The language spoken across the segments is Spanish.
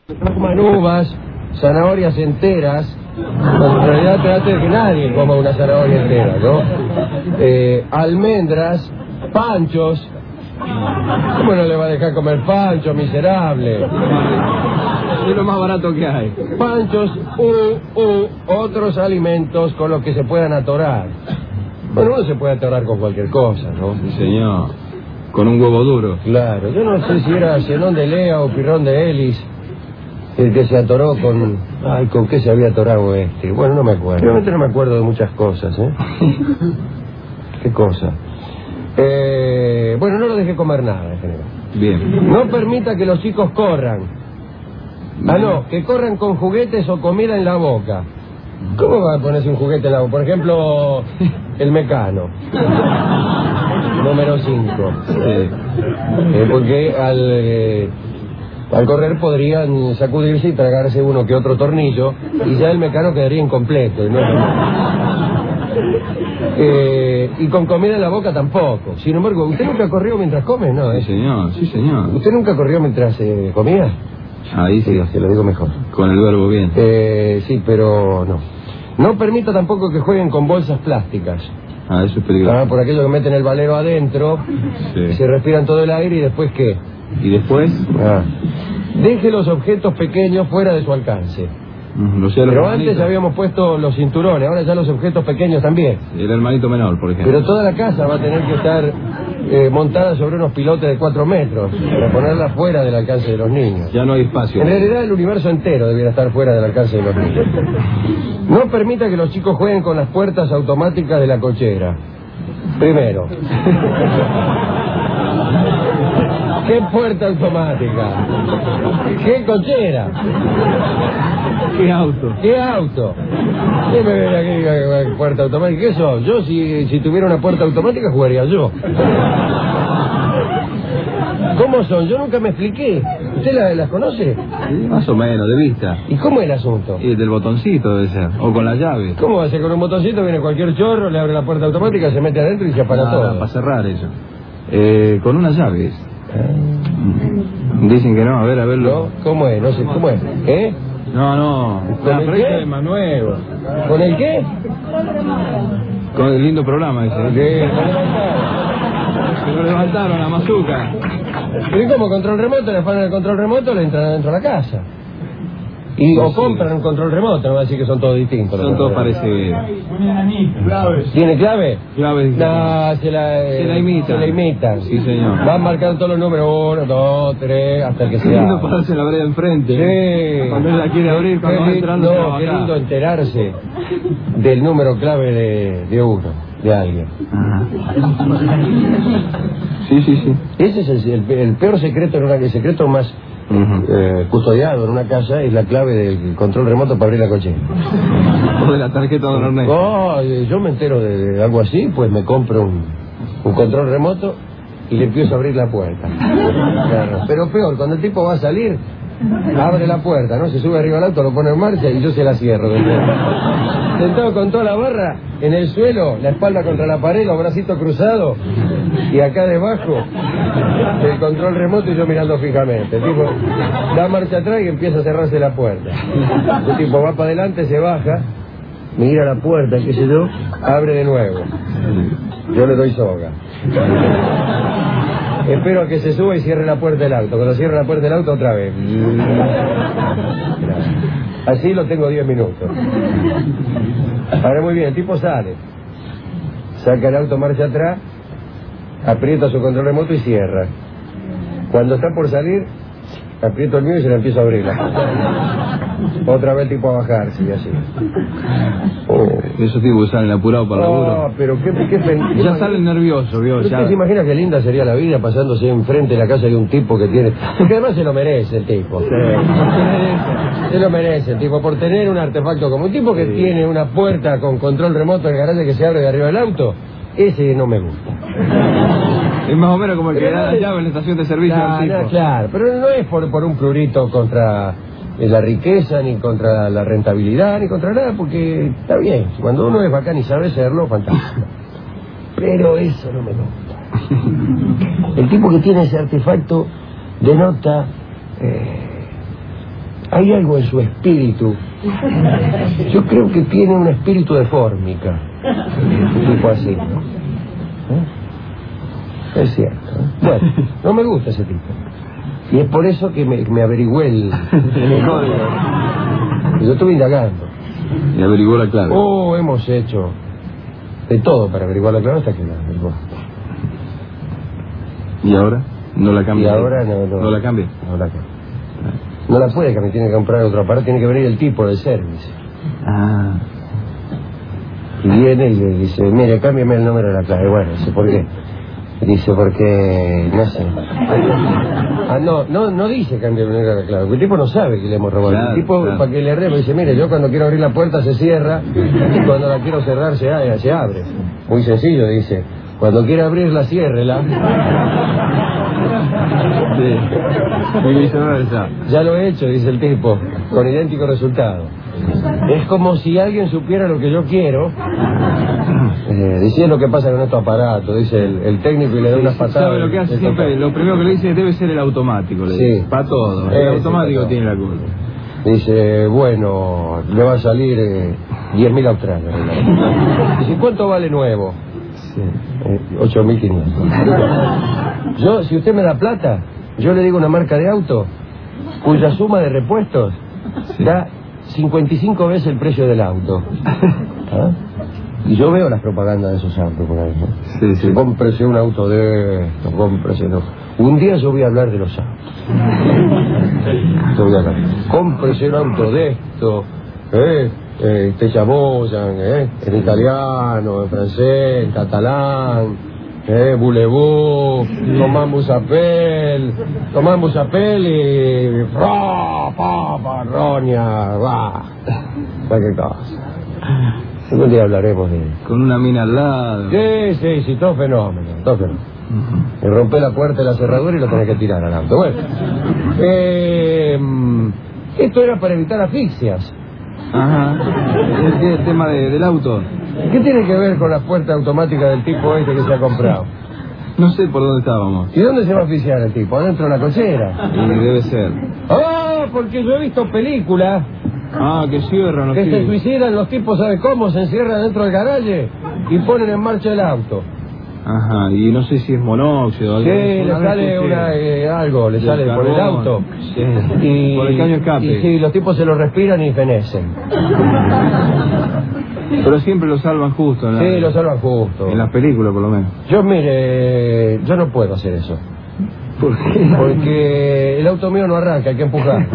Coman uvas, zanahorias enteras. Bueno, en realidad trate de que nadie coma una zanahoria entera, ¿no? Almendras, panchos. ¿Cómo no le va a dejar comer pancho, miserable? Es lo más barato que hay. Panchos otros alimentos con los que se puedan atorar. Bueno, uno se puede atorar con cualquier cosa, ¿no? Sí, señor. Con un huevo duro. Claro, yo no sé si era Zenón de Lea o Pirrón de Elis el que se atoró con... Ay, ¿con qué se había atorado este? Bueno, no me acuerdo. Realmente no me acuerdo de muchas cosas, ¿eh? ¿Qué cosa? Bueno, no lo deje comer nada en general. Bien. No permita que los chicos corran. Ah, no, que corran con juguetes o comida en la boca. ¿Cómo va a ponerse un juguete en la boca? Por ejemplo, el Mecano. Número 5. Porque al correr podrían sacudirse y tragarse uno que otro tornillo y ya el Mecano quedaría incompleto. ¿No? Y con comida en la boca tampoco. Sin embargo, ¿usted nunca corrió mientras come? No, Sí, señor, sí, señor. ¿Usted nunca corrió mientras comía? Ahí sí. Se lo digo mejor. Con el verbo bien. Sí, pero no. No permita tampoco que jueguen con bolsas plásticas. Ah, eso es peligroso. Por aquello que meten el valero adentro, Sí. se respiran todo el aire y después ¿qué? ¿Y después? Deje los objetos pequeños fuera de su alcance. Pero antes habíamos puesto los cinturones, ahora ya los objetos pequeños también. El hermanito menor, por ejemplo. Pero toda la casa va a tener que estar montada sobre unos pilotes de 4 metros para ponerla fuera del alcance de los niños. Ya no hay espacio. En realidad el universo entero debiera estar fuera del alcance de los niños. No permita que los chicos jueguen con las puertas automáticas de la cochera. Primero. ¿Qué puerta automática? ¿Qué cochera? ¿Qué auto? ¿Qué auto? ¿Qué me ven aquí puerta automática? ¿Qué soy? Yo si tuviera una puerta automática jugaría yo. ¿Cómo son? Yo nunca me expliqué. ¿Usted las conoce? Sí, más o menos, de vista. ¿Y cómo es el asunto? Y del botoncito debe ser. O con la llave. ¿Cómo va a ser? Con un botoncito viene cualquier chorro, le abre la puerta automática, se mete adentro y se apaga todo. Para cerrar eso. Con una llave. Dicen que no, a ver. ¿No? ¿Cómo es? No sé, ¿cómo es? ¿Eh? No. ¿Con el qué? Es más nuevo. ¿Con el qué? Con el lindo programa ese. Se lo levantaron a Mazuca. ¿Y cómo? ¿Control remoto? Le ponen el control remoto, le entran adentro de la casa. Y o compran un control remoto, no va a decir que son todos distintos. Son todos parecidos. ¿Tiene clave? Claves. No, se la imitan. Sí, señor. Van marcando todos los números, 1, 2, 3, hasta el que sea. No pararse la vereda enfrente. Sí. Cuando él la quiere abrir, cuando va entrando. No, qué lindo enterarse del número clave de uno, de alguien. Sí. Ese es el peor secreto, el secreto más custodiado en una casa es la clave del control remoto para abrir la cochera. O de la tarjeta de Don Ernesto. Oh, yo me entero de algo así, pues me compro un control remoto y le empiezo a abrir la puerta. Claro. Pero peor, cuando el tipo va a salir, abre la puerta, ¿no? Se sube arriba al auto, lo pone en marcha y yo se la cierro. Sentado con toda la barra en el suelo, la espalda contra la pared, los bracitos cruzados y acá debajo el control remoto y yo mirando fijamente. El tipo da marcha atrás y empieza a cerrarse la puerta. El tipo va para adelante, se baja, mira la puerta, qué sé yo, abre de nuevo. Yo le doy soga. Espero a que se suba y cierre la puerta del auto. Cuando cierre la puerta del auto, otra vez. Así lo tengo 10 minutos. Ahora muy bien, el tipo sale. Saca el auto marcha atrás, aprieta su control remoto y cierra. Cuando está por salir, aprieto el mío y se le empiezo a abrir la puerta. Otra vez el tipo a bajarse y así. Esos tipos salen apurados para el laburo. Pero qué ya salen nerviosos, ¿vio? ¿Usted se imagina qué linda sería la vida pasándose enfrente de la casa de un tipo que tiene... Porque además se lo merece el tipo. Se lo merece el tipo por tener un artefacto como un tipo que tiene una puerta con control remoto en el garaje que se abre de arriba del auto. Ese no me gusta. Es más o menos como el que da la llave en la estación de servicio al tipo. Claro, pero no es por un prurito contra la riqueza, ni contra la rentabilidad, ni contra nada, porque está bien. Cuando uno es bacán y sabe serlo, fantástico. Pero eso no me gusta. El tipo que tiene ese artefacto denota hay algo en su espíritu. Yo creo que tiene un espíritu de fórmica. Un tipo así, ¿no? Es cierto. Bueno, no me gusta ese tipo. Y es por eso que me averigüé el código. Yo estuve indagando. Y averiguó la clave. Oh, hemos hecho de todo para averiguar la clave hasta que la averiguó. ¿Y ahora? ¿No la cambia? Y ahora no la cambia. No la cambia. No la puede cambiar, tiene que comprar otro aparato, tiene que venir el tipo del service. Ah. Y viene y le dice, mire, cámbiame el número de la clave. Bueno, dice, ¿por qué? Dice, porque, no sé. Ah, no dice cámbiame el número de la clave, porque el tipo no sabe que le hemos robado. Claro, el tipo, para que le arregle, dice, mire, yo cuando quiero abrir la puerta se cierra, y cuando la quiero cerrar se abre. Muy sencillo, dice. Cuando quiera abrirla, ciérrela. Sí. Y viceversa. Ya lo he hecho, dice el tipo, con idéntico resultado. Es como si alguien supiera lo que yo quiero. Dice lo que pasa con estos aparatos, dice el técnico y le da unas patadas. ¿Sabe lo que hace siempre? Lo primero que le dice debe ser el automático. Le dice. Para todo. El automático tiene la culpa. Dice, bueno, le va a salir 10.000 australianos. Dice, ¿cuánto vale nuevo? 8.500. Yo, si usted me da plata, yo le digo una marca de auto cuya suma de repuestos da 55 veces el precio del auto. ¿Ah? Y yo veo las propagandas de esos autos por ahí, ¿no? Sí. Cómprese un auto de esto, cómprese no. Un día yo voy a hablar de los autos. Yo voy a hablar. Cómprese un auto de esto, te chaboyan, en italiano, en francés, en catalán, voulez-vous, tomamos apel y roña, va, qué cosa. Un día hablaremos de... Con una mina al lado. Sí, todo fenómeno. Me rompe la puerta de la cerradura y lo tenés que tirar al auto. Bueno, esto era para evitar asfixias. Ajá. El tema del auto. ¿Qué tiene que ver con la puerta automática del tipo este que se ha comprado? No sé por dónde estábamos. ¿Y dónde se va a asfixiar el tipo? ¿Adentro de la cochera? Y debe ser. ¡Ah! Porque yo he visto películas... Ah, que cierran los que tipos. se suicidan los tipos, ¿sabe cómo? Se encierran dentro del garaje y ponen en marcha el auto. Ajá, y no sé si es monóxido. Sí, le sale algo, le sale por el auto. Sí. Y, por el caño escape. Y sí, los tipos se lo respiran y fenecen. Pero siempre lo salvan justo. Sí, lo salvan justo. En las películas, por lo menos. Yo, mire, yo no puedo hacer eso. ¿Por qué? Porque el auto mío no arranca, hay que empujar.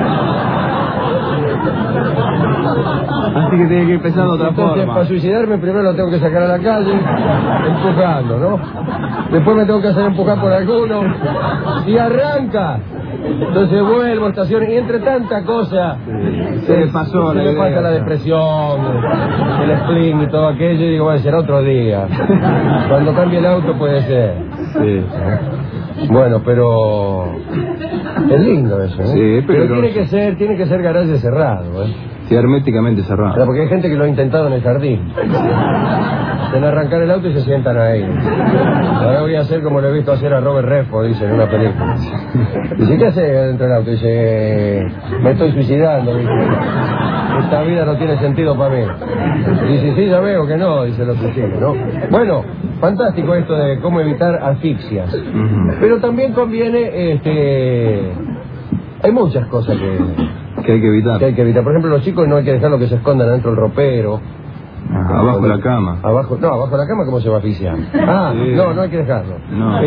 Así que tiene que ir pensando de otra Entonces, forma. para suicidarme primero lo tengo que sacar a la calle, empujando, ¿no? Después me tengo que hacer empujar por alguno y arranca. Entonces vuelvo, estaciones, y entre tanta cosa se me pasó se me pasa la depresión, el spleen y todo aquello, y digo, bueno, será otro día. Cuando cambie el auto puede ser. Sí. Bueno, pero es lindo eso, ¿eh? Sí, pero tiene que ser garaje cerrado, ¿eh? Sí, herméticamente cerrado. Claro, porque hay gente que lo ha intentado en el jardín. En arrancar el auto y se sientan ahí. Ahora voy a hacer como lo he visto hacer a Robert Redford, dice en una película. Dice, ¿qué hace dentro del auto? Dice, me estoy suicidando, dice. Esta vida no tiene sentido para mí. Dice, sí, ya veo que no, dice el otro chico, ¿no? Bueno, fantástico esto de cómo evitar asfixias. Pero también conviene, hay muchas cosas que hay que evitar. Por ejemplo, los chicos no hay que dejarlo que se escondan dentro del ropero. Ajá, abajo de la cama. Abajo de la cama, ¿cómo se va a asfixiar? Ah, sí. No hay que dejarlo. No.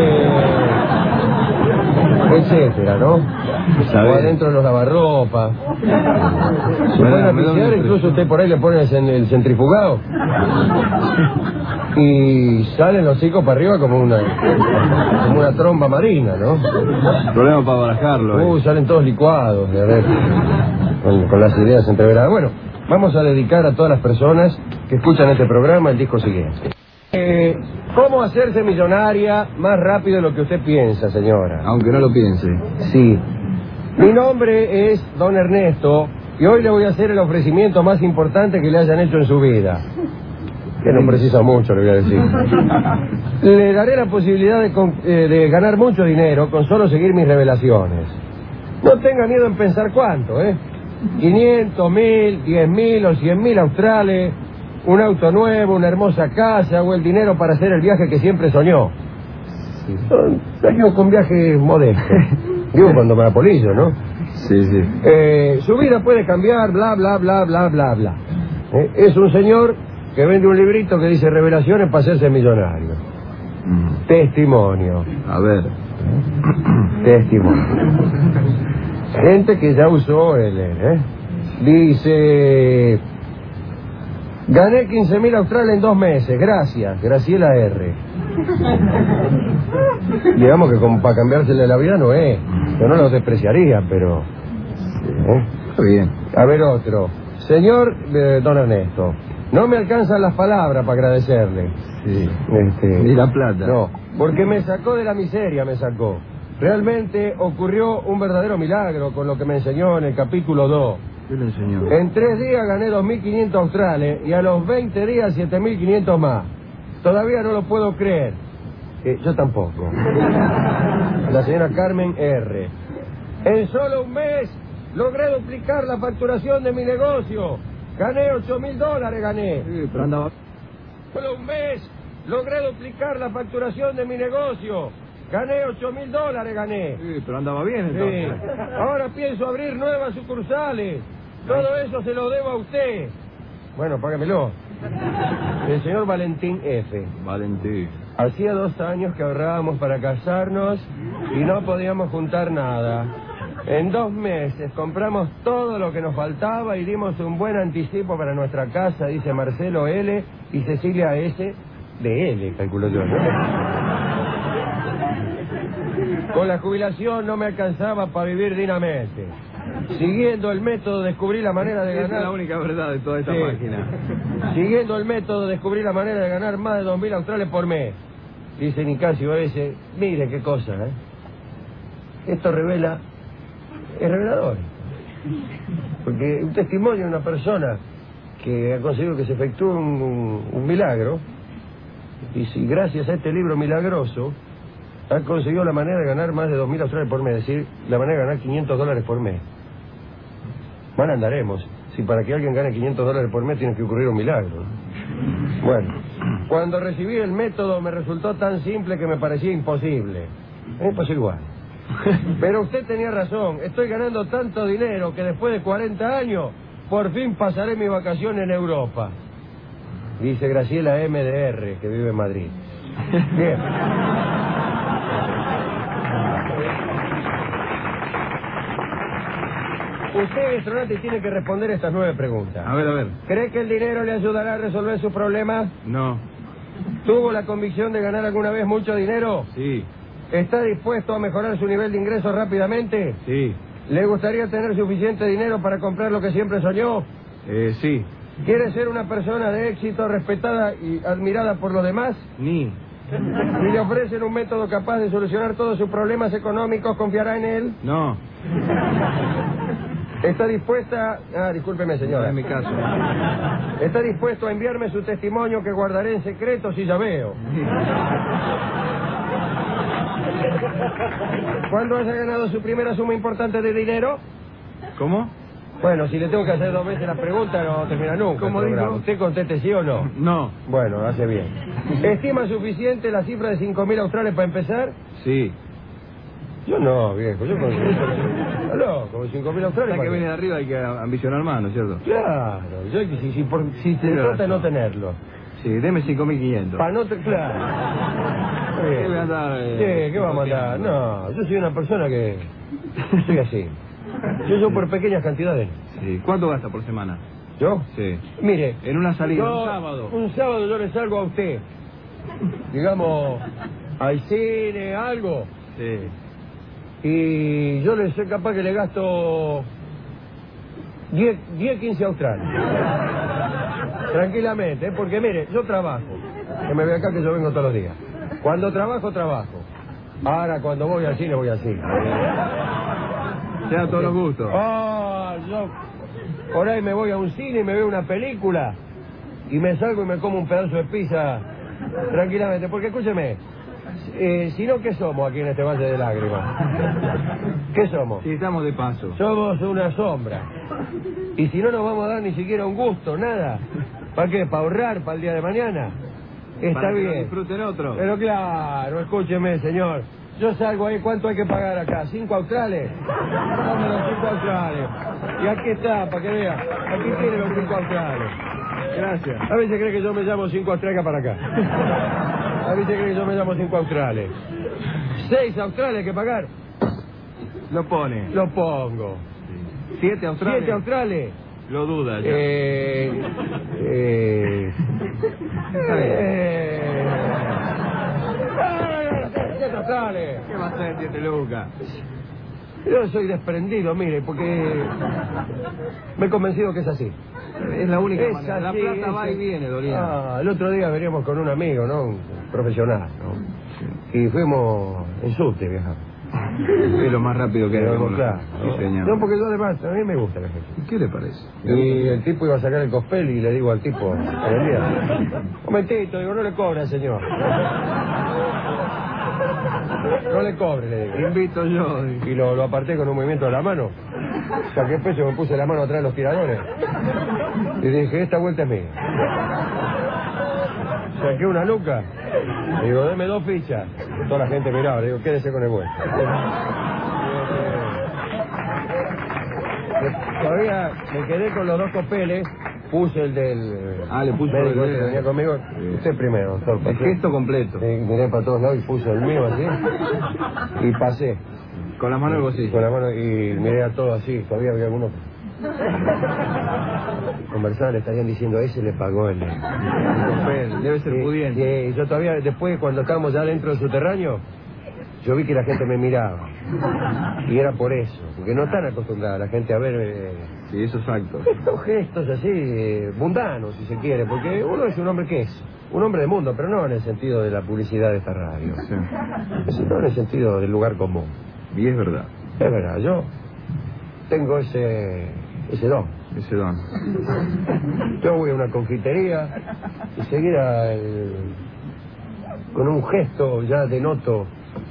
Etcétera, ¿no? O adentro de los lavarropas. Se pueden asfixiar, incluso usted por ahí le pone el centrifugado. Y salen los chicos para arriba como una tromba marina, ¿no? Problema para barajarlo. Salen todos licuados, de ver, con las ideas entreveradas. Bueno, vamos a dedicar a todas las personas que escuchan este programa el disco siguiente. ¿Cómo hacerse millonaria más rápido de lo que usted piensa, señora? Aunque no lo piense. Sí. Mi nombre es Don Ernesto y hoy le voy a hacer el ofrecimiento más importante que le hayan hecho en su vida. Que no precisa mucho, le voy a decir. Le daré la posibilidad de ganar mucho dinero con solo seguir mis revelaciones. No tenga miedo en pensar cuánto, 500, 1000, 10.000 o 100.000 australes, un auto nuevo, una hermosa casa o el dinero para hacer el viaje que siempre soñó. Sí. Yo con viajes modestos. Digo cuando me apolillo, ¿no? Sí, sí. Su vida puede cambiar, bla, bla, bla, bla, bla, bla. Es un señor que vende un librito que dice Revelaciones para hacerse millonario. Testimonio. A ver. Testimonio. Gente que ya usó él, Dice... Gané 15.000 australes en 2 meses. Gracias, Graciela R. Digamos que como para cambiársele la vida no es. Yo no lo despreciaría, pero... Está bien. A ver otro. Señor don Ernesto, no me alcanzan las palabras para agradecerle. Sí. Ni la plata. No, porque me sacó de la miseria, me sacó. Realmente ocurrió un verdadero milagro con lo que me enseñó en el capítulo 2. ¿Qué le enseñó? En 3 días gané 2.500 australes y a los 20 días 7.500 más. Todavía no lo puedo creer. Yo tampoco. La señora Carmen R. En solo un mes logré duplicar la facturación de mi negocio. Gané $8.000, gané. Sí, pero andaba... Solo un mes logré duplicar la facturación de mi negocio. Gané $8.000, gané. Sí, pero andaba bien entonces. Sí. Ahora pienso abrir nuevas sucursales. Todo eso se lo debo a usted. Bueno, págamelo. El señor Valentín F. Valentín. Hacía 2 años que ahorrábamos para casarnos y no podíamos juntar nada. En 2 meses compramos todo lo que nos faltaba y dimos un buen anticipo para nuestra casa, dice Marcelo L. y Cecilia S. de L, calculo yo, ¿no? Con la jubilación no me alcanzaba para vivir dignamente. Siguiendo el método descubrí la manera de ganar... Esa es la única verdad de toda esta página. Siguiendo el método descubrí la manera de ganar más de 2.000 australes por mes. Dice Nicasio S. Mire qué cosa, Esto revela... Es revelador. Porque un testimonio de una persona que ha conseguido que se efectúe un milagro, y si gracias a este libro milagroso ha conseguido la manera de ganar más de 2.000 australes por mes, es decir, la manera de ganar $500 por mes. Mal andaremos si para que alguien gane $500 por mes tiene que ocurrir un milagro. Bueno, cuando recibí el método me resultó tan simple que me parecía imposible. Me pasó igual. Pero usted tenía razón, estoy ganando tanto dinero que después de 40 años por fin pasaré mi vacación en Europa. Dice Graciela MDR, que vive en Madrid. Bien. Usted, astronauta, tiene que responder estas 9 preguntas. A ver. ¿Cree que el dinero le ayudará a resolver sus problemas? No. ¿Tuvo la convicción de ganar alguna vez mucho dinero? Sí. ¿Está dispuesto a mejorar su nivel de ingresos rápidamente? Sí. ¿Le gustaría tener suficiente dinero para comprar lo que siempre soñó? Sí. ¿Quiere ser una persona de éxito, respetada y admirada por los demás? Ni. Si le ofrecen un método capaz de solucionar todos sus problemas económicos, ¿confiará en él? No. ¿Está dispuesta... discúlpeme, señora. No es mi caso. ¿Está dispuesto a enviarme su testimonio que guardaré en secreto si ya veo? ¿Cuándo haya ganado su primera suma importante de dinero? ¿Cómo? Bueno, si le tengo que hacer 2 veces la pregunta, no termina nunca. ¿Cómo el programa. dijo? ¿Usted conteste sí o no? No. Bueno, hace bien. ¿Estima suficiente la cifra de 5.000 australes para empezar? Sí. Yo no, viejo. Yo con... Aló, con 5.000 australes... Hasta que viene de arriba hay que ambicionar más, ¿no es cierto? Claro. Yo, si se trata de no tenerlo. Sí, deme 5.500. Para no... Claro. ¿Qué voy a andar? ¿Qué vamos a andar? No, yo soy una persona que... Soy así. Yo por pequeñas cantidades. Sí. ¿Cuánto gasta por semana? ¿Yo? Sí. Mire... En una salida, yo, un sábado. Un sábado yo le salgo a usted. Digamos, al cine, algo. Sí. Y yo le soy capaz que le gasto 10, 15 australes. Tranquilamente, porque mire, yo trabajo. Que me ve acá que yo vengo todos los días. Cuando trabajo. Ahora cuando voy al cine, voy al cine. Sea todos los gustos. Yo por ahí me voy a un cine y me veo una película y me salgo y me como un pedazo de pizza tranquilamente. Porque escúcheme, Si no, ¿qué somos aquí en este Valle de Lágrimas? ¿Qué somos? Sí, estamos de paso. Somos una sombra. Y si no nos vamos a dar ni siquiera un gusto, nada. ¿Para qué? ¿Para ahorrar para el día de mañana? Está para bien. Que lo disfruten otros. Pero claro, escúcheme, señor. Yo salgo ahí, ¿cuánto hay que pagar acá? ¿5 australes? Dame los 5 australes. Y aquí está, para que vea. Aquí tiene los 5 australes. Gracias. A veces cree que yo me llamo 5 australes para acá. A veces cree que yo me llamo 5 australes. 6 australes hay que pagar. Lo pone. Lo pongo. 7 australes. 7 australes. Lo duda ya. 7 australes. ¿Qué va a ser 7 lucas? Yo soy desprendido, mire, porque me he convencido que es así. Es la única Es manera. La así, plata va y es- viene, Dorian. El otro día veníamos con un amigo, ¿no? Un profesional, ¿no? Y fuimos en subte, viajamos. Es lo más rápido que hay. Claro, Sí, señor. no, porque yo además, a mí me gusta la gente. ¿Y qué le parece? Y el tipo iba a sacar el cospel y le digo al tipo, en el día, un momentito, digo, no le cobre, señor. No le cobre, le digo. Invito yo. Y lo aparté con un movimiento de la mano. Saqué pecho, me puse la mano atrás de los tiradores. Y dije, esta vuelta es mía. Saqué una luca. Le digo, deme 2 fichas. Toda la gente miraba, le digo, quédese con el vuelto. Todavía me quedé con los 2 copeles. Puse el del... Le puso médico el que venía conmigo. Usted primero, doctor. El gesto completo. Sí, miré para todos lados y puse el mío así. Y pasé. Con la mano en el bolsillo. Con la mano y miré a todos así. Todavía había algunos. Conversaban, le estarían diciendo, ese le pagó el... Debe ser pudiente. Yo todavía, después, cuando estábamos ya dentro del subterráneo, yo vi que la gente me miraba. Y era por eso. Porque no están acostumbrada la gente a ver... Sí, esos actos. estos gestos así, mundanos, si se quiere, porque uno es un hombre que es, un hombre de mundo, pero no en el sentido de la publicidad de esta radio, Sí. sino en el sentido del lugar común. Y es verdad. Es verdad, yo tengo ese don. Ese don. Yo voy a una confitería y seguida con un gesto ya denoto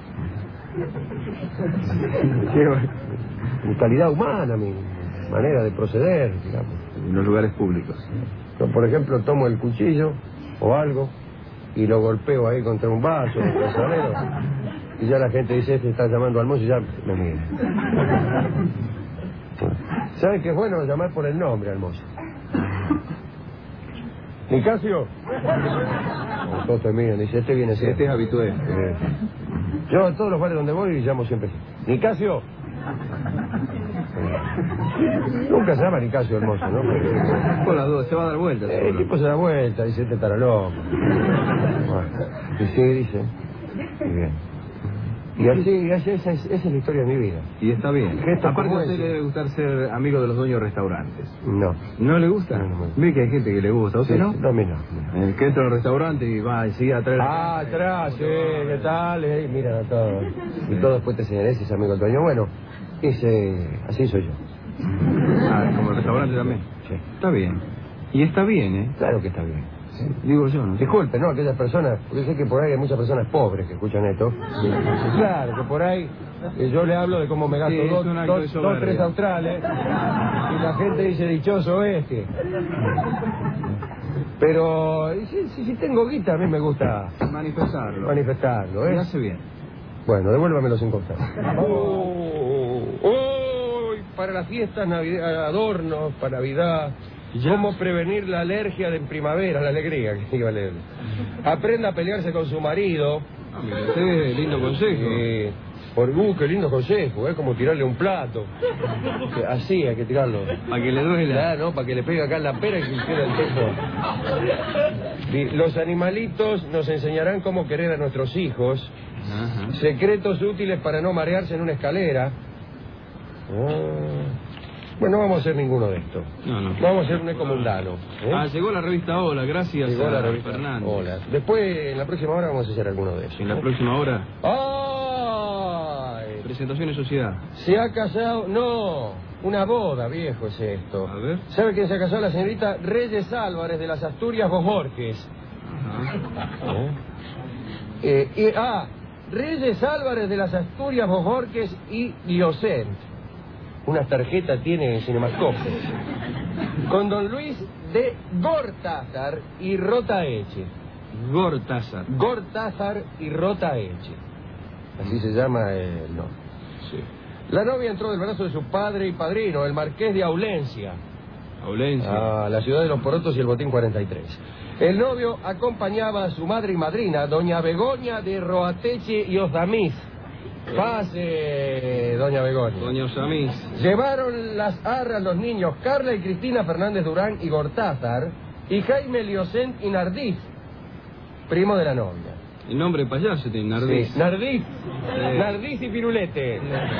mi calidad humana, mi manera de proceder, digamos. En los lugares públicos. Yo, por ejemplo, tomo el cuchillo o algo y lo golpeo ahí contra un vaso, contra el salero, y ya la gente dice, este está llamando al mozo y ya me mira. ¿Sabe qué es bueno llamar por el nombre al mozo? ¿Nicasio? Todos te miran, dice, este viene Este siempre. es habitué. Yo a todos los bares donde voy llamo siempre Nicasio. Nunca se llama Nicasio el mozo, ¿no? Por las dudas, se va a dar vueltas. El tipo se da vuelta, dice, este estará loco. Bueno, y sí, dice. Muy bien. Y así esa es la historia de mi vida. Y está bien. Gestos Aparte, como a usted ese. le debe gustar ser amigo de los dueños de restaurantes. No. ¿No le gusta? No, no. Mire que hay gente que le gusta. ¿A usted no? No, a mí no. Que entra al restaurante y va enseguida a traer la... Atrás, ¿qué tal? Miran a todos. Y todo después te señalás, ese amigo del dueño. Bueno, así soy yo. Como el restaurante también. Sí. Está bien. Y está bien, ¿eh? Claro que está bien. Digo yo, ¿no? Disculpe, ¿no? Aquellas personas, porque sé que por ahí hay muchas personas pobres que escuchan esto. Claro, que por ahí yo le hablo de cómo me gasto Sí, es un acto de 2, soberbia. 3 australes y la gente dice, dichoso este. Pero si tengo guita, a mí me gusta manifestarlo, ¿eh? Y hace bien. Bueno, devuélvame los 5 australes. Para las fiestas, adornos, para Navidad. ¿Cómo prevenir la alergia de primavera, la alegría que iba a leer? Aprenda a pelearse con su marido. Usted, lindo consejo. Qué lindo consejo, es como tirarle un plato. Así hay que tirarlo. Para que le duela. Claro, ¿no? Para que le pegue acá en la pera y que quede el tiempo. Los animalitos nos enseñarán cómo querer a nuestros hijos. Ajá. Secretos útiles para no marearse en una escalera. Bueno, no vamos a hacer ninguno de estos. No. Vamos a hacer un ecomundano. Llegó la revista Hola, gracias Llegó a la revista Fernández. Hola. Después, en la próxima hora, vamos a hacer alguno de esos. En la próxima hora, ¡Ay! presentaciones sociedad. Se ha casado... No, una boda, viejo, es esto. A ver. ¿Sabe quién se ha casado? La señorita Reyes Álvarez de las Asturias Bojorques. Ajá. Reyes Álvarez de las Asturias, Bojorques y Liocent. Unas tarjetas tiene Cinemascope. Con don Luis de Gortázar y Rotaeche. Gortázar. Gortázar y Rotaeche. Así se llama el nombre. Sí. La novia entró del brazo de su padre y padrino, el marqués de Aulencia. Aulencia. A la ciudad de los Porotos y el Botín 43. El novio acompañaba a su madre y madrina, doña Begoña de Roateche y Ozdamiz. Pase, doña Begoña. Doña Osamís. Llevaron las arras los niños Carla y Cristina Fernández Durán y Gortázar y Jaime Liocent y Nardiz, primo de la novia. El nombre de payaso tiene Nardiz. Sí, Nardiz. Nardiz y Pirulete.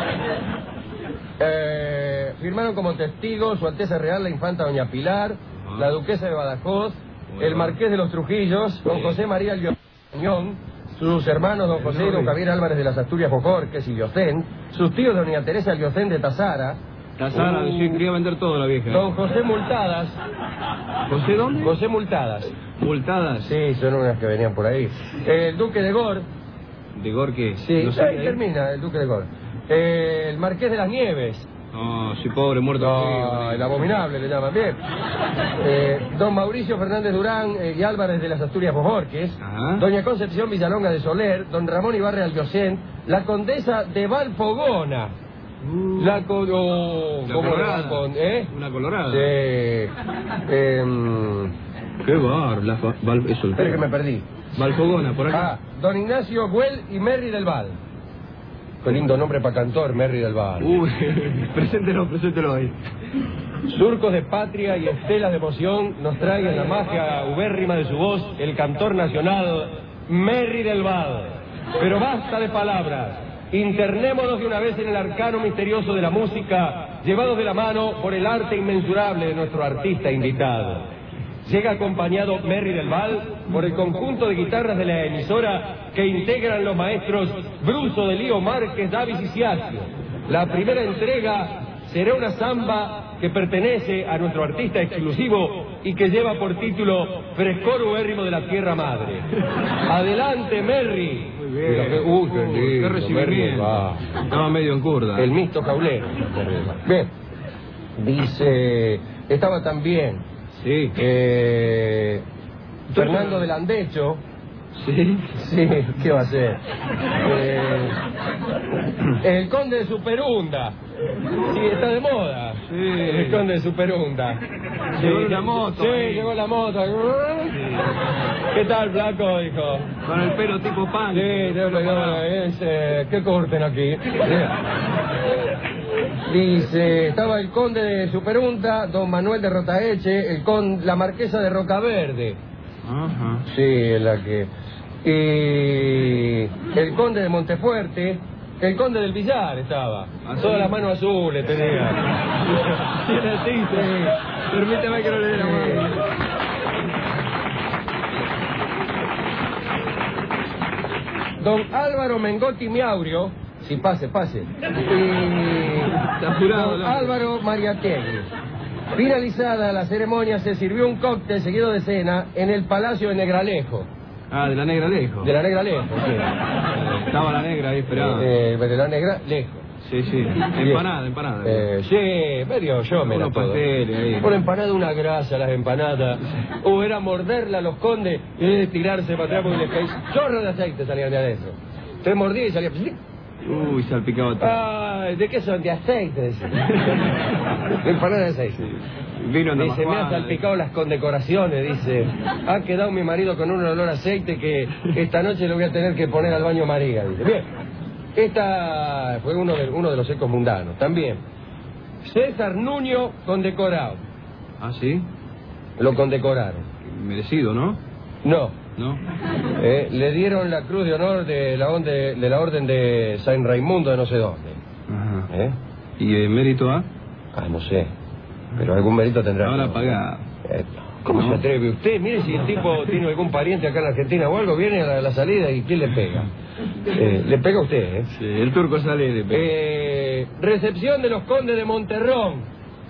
Firmaron como testigos Su Alteza Real la Infanta Doña Pilar, la Duquesa de Badajoz, el Marqués de los Trujillos, don José María Lioñón, sus hermanos don José y don Javier Álvarez de las Asturias Bojorques y Liocent, sus tíos doña Teresa Liocent de Tazara. Tazara, sí, quería vender todo la vieja. Don José Multadas. ¿José dónde? José Multadas. Multadas. Sí, son unas que venían por ahí. El Duque de Gor. ¿De Gor qué? Sí, ¿No sé ahí termina el Duque de Gor. El Marqués de las Nieves. No, sí, pobre, muerto. No, el abominable le llaman bien. Don Mauricio Fernández Durán y Álvarez de las Asturias Bojorques. Ajá. Doña Concepción Villalonga de Soler. Don Ramón Ibarre Albiocent. La condesa de Valfogona. La colorada. Una colorada. Sí. Qué bar, eso el Espera que me perdí. Valfogona, por acá. Don Ignacio Güell y Merry del Val. Qué lindo nombre para cantor, Merry del Val. Uy, preséntelo ahí. Surcos de patria y estelas de emoción nos trae en la magia ubérrima de su voz el cantor nacional Merry del Val. Pero basta de palabras. Internémonos de una vez en el arcano misterioso de la música, llevados de la mano por el arte inmensurable de nuestro artista invitado. Llega acompañado Merry del Val por el conjunto de guitarras de la emisora que integran los maestros Bruso de Lío Márquez, Davis y Ciasio. La primera entrega será una samba que pertenece a nuestro artista exclusivo y que lleva por título Frescor ubérrimo de la Tierra Madre. Adelante, Merry. Muy bien. Qué recibimiento. Estaba medio en curda. El mixto jaulero. Bien. Dice, estaba también sí. Fernando del Andecho. Sí. Sí, ¿qué va a ser? El conde de Superunda. Sí, está de moda. Sí. El conde de Superunda. Llegó la moto. Sí, ahí. llegó la moto. Sí. ¿Qué tal, flaco, hijo? Con el pelo tipo pan. Sí, ¿qué corten aquí? Dice, estaba el conde de Superunta, don Manuel de Rotaeche, la marquesa de Rocaverde. Ajá. Sí, la que... Y el conde de Montefuerte, el conde del Villar estaba. ¿Ah, Todas sí? las manos azules tenía. Sí. Permíteme que no le dé la mano. Don Álvaro Mengotti Miaurio, sí, pase. Está jurado, Don ¿no? Álvaro Mariategui. Finalizada la ceremonia, se sirvió un cóctel seguido de cena en el Palacio de Negralejo. Ah, de la negra lejos. De la Negralejo, sí. Estaba la negra ahí esperando. De la Negra Lejo. Sí. Empanada. Sí, medio yo me la Unos todo. pasteles ahí. Una empanada, una grasa, las empanadas. Era morderla a los condes y tirarse para atrás porque les caía chorro de aceite salían de adentro. Entonces mordía y salía... Uy, salpicado todo. Ay, ¿de qué son? De aceite, decía. Empanada de aceite. Vino de Dice, me han salpicado las condecoraciones, dice. Ha quedado mi marido con un olor a aceite que esta noche lo voy a tener que poner al baño María, dice. Bien, esta fue uno de los ecos mundanos. También, César Nuño condecorado. Ah, ¿sí? Lo condecoraron. Merecido, ¿no? No. ¿No? Le dieron la cruz de honor de la orden de San Raimundo de no sé dónde. Ajá. ¿Y el mérito A? Ah, no sé. Pero algún mérito tendrá. Ahora pagado. ¿Cómo No. se atreve usted? Mire si el tipo tiene algún pariente acá en Argentina o algo, viene a la salida y ¿quién le pega? Le pega a usted, ¿eh? Sí, el turco sale de Recepción de los condes de Monterrón.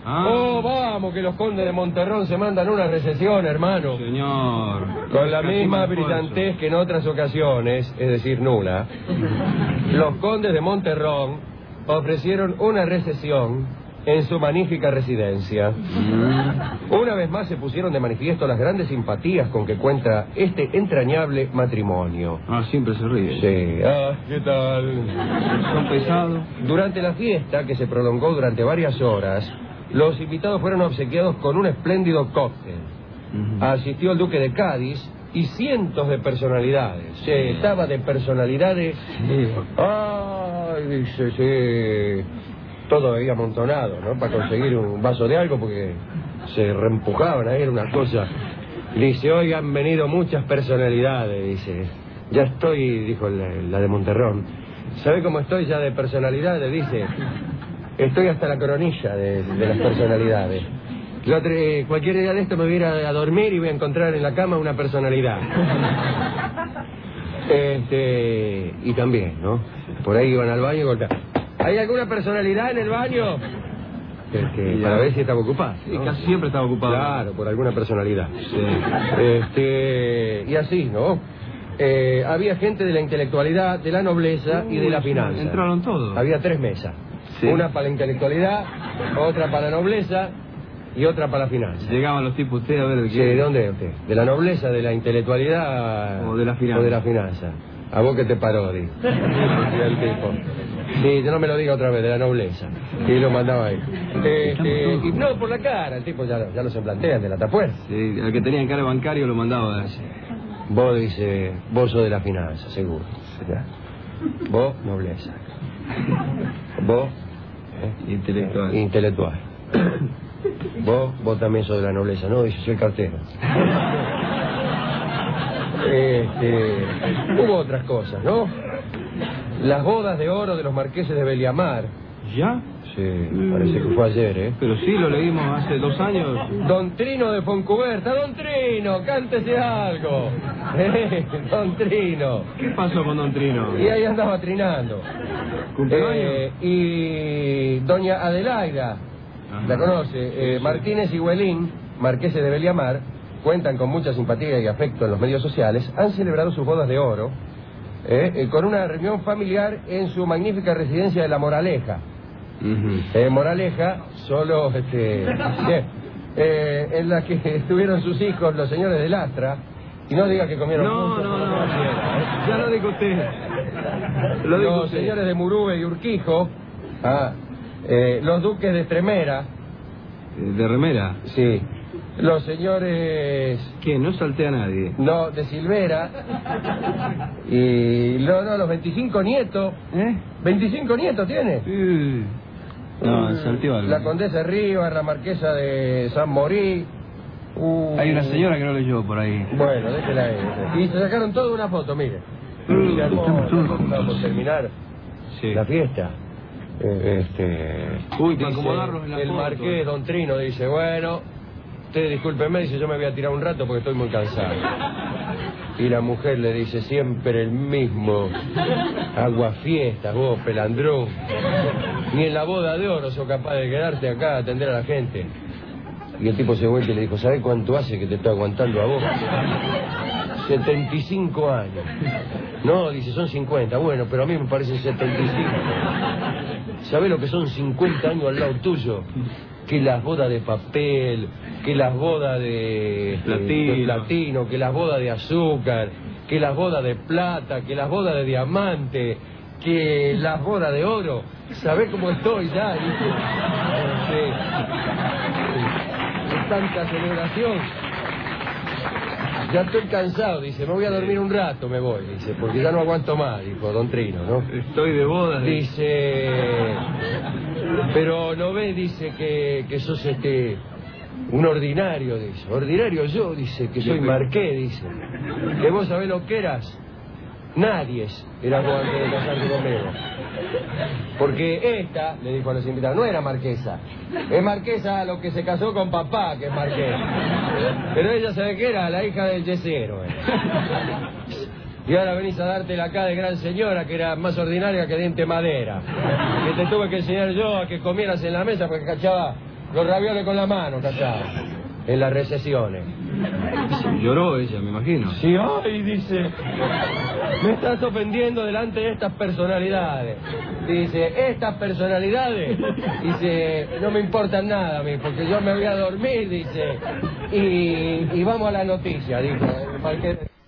Oh, vamos, que los condes de Monterrón se mandan una recesión, hermano. Señor. Con la misma brillantez que en otras ocasiones, es decir, nula, los condes de Monterrón ofrecieron una recesión en su magnífica residencia. Una vez más se pusieron de manifiesto las grandes simpatías con que cuenta este entrañable matrimonio. Siempre se ríe. Sí, ¿qué tal? Son pesados. Durante la fiesta, que se prolongó durante varias horas, los invitados fueron obsequiados con un espléndido cóctel. Asistió el duque de Cádiz y cientos de personalidades. Se estaba de personalidades. Ay, dice, sí. Todo ahí amontonado, ¿no? Para conseguir un vaso de algo, porque se reempujaban ahí, era una cosa. Dice, hoy han venido muchas personalidades, dice. Ya estoy, dijo la de Monterrón. ¿Sabe cómo estoy ya de personalidades? Dice, estoy hasta la coronilla de las personalidades. Cualquier día de esto me voy a ir a dormir y voy a encontrar en la cama una personalidad. Y también, ¿no? Por ahí iban al baño y golpeaban. ¿Hay alguna personalidad en el baño? Para ver si estaba ocupado, ¿no? Sí, casi siempre estaba ocupado. Claro, por alguna personalidad. Sí. Y así, ¿no? Había gente de la intelectualidad, de la nobleza y de la finanza. Entraron todos. Había 3 mesas. Sí. Una para la intelectualidad, otra para la nobleza y otra para la finanza. Llegaban los tipos, usted a ver de qué. Sí, ¿de dónde es usted? ¿De la nobleza, de la intelectualidad o de la finanza? O de la finanza. A vos que te paró, di. El tipo. Sí, no me lo diga otra vez, de la nobleza. Y lo mandaba ahí. Y no, por la cara, el tipo ya lo se plantean, de la tapuer. Sí, el que tenía en cara bancario lo mandaba. Vos, dice, vos sos de la finanza, seguro. ¿Ya? Vos, nobleza. Vos, intelectual. Vos también sos de la nobleza. No, dice, soy cartero. Hubo otras cosas, ¿no? Las bodas de oro de los marqueses de Beliamar. ¿Ya? Sí, parece que fue ayer, ¿eh? Pero sí, lo leímos hace 2 años. Don Trino de Foncuberta. Don Trino, cántese algo. Don Trino. ¿Qué pasó con Don Trino? Y ahí andaba trinando. Y doña Adelaida, la conoce, Martínez y Huelín, marqueses de Beliamar, cuentan con mucha simpatía y afecto en los medios sociales, han celebrado sus bodas de oro con una reunión familiar en su magnífica residencia de La Moraleja. Moraleja, solo en la que estuvieron sus hijos, los señores de Lastra, y no diga que comieron juntos. No. Ya lo dijo usted. Los señores de Murube y Urquijo, los duques de Estremera. ¿De Remera? Sí. Los señores... ¿Qué? No saltea a nadie. No, de Silvera. Y los 25 nietos. 25 nietos tiene. Sí. No, salteó algo. La condesa de Rivas, la marquesa de San Morí. Hay una señora que no leyó por ahí. Bueno, déjela ahí. Y se sacaron toda una foto, mire. Estamos por terminar la fiesta. Para acomodarlos en la el foto. marqués Don Trino dice, bueno, usted discúlpeme, dice, yo me voy a tirar un rato porque estoy muy cansado. Y la mujer le dice, siempre el mismo aguafiestas, vos, pelandrón. Ni en la boda de oro sos capaz de quedarte acá a atender a la gente. Y el tipo se vuelve y le dijo, ¿sabés cuánto hace que te estoy aguantando a vos? 75 años. No, dice, son 50. Bueno, pero a mí me parecen 75. ¿Sabés lo que son 50 años al lado tuyo? Que las bodas de papel, que las bodas de platino, que las bodas de azúcar, que las bodas de plata, que las bodas de diamante, que las bodas de oro. ¿Sabés cómo estoy ya? Dice, tanta celebración. Ya estoy cansado, dice, me voy a dormir un rato, me voy, dice, porque ya no aguanto más, dijo Don Trino, ¿no? Estoy de boda. Dice, pero no ves, dice, que sos un ordinario, dice. Ordinario yo, dice, que soy marqués, dice. Que vos sabés lo que eras. Nadie era vos antes de casarte conmigo. Porque esta, le dijo a los invitados, no era marquesa. Es marquesa lo que se casó con papá, que es marqués. Pero ella sabe que era la hija del yesero. Y ahora venís a darte la cara de gran señora, que era más ordinaria que diente madera. Que te tuve que enseñar yo a que comieras en la mesa porque cachaba los ravioles con la mano, Casado, en las recesiones. Lloró ella, me imagino. Sí, ay, dice, me estás ofendiendo delante de estas personalidades. Dice, estas personalidades, dice, no me importan nada a mí, porque yo me voy a dormir, dice, y vamos a la noticia, dijo el marqués.